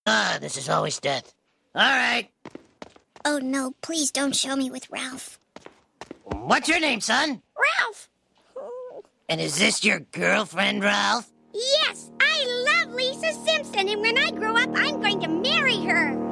Ah, this is always death. All right. Oh no, please don't show me with Ralph. What's your name, son? Ralph! And is this your girlfriend, Ralph? Yes, I love Lisa Simpson, and when I grow up, I'm going to marry her.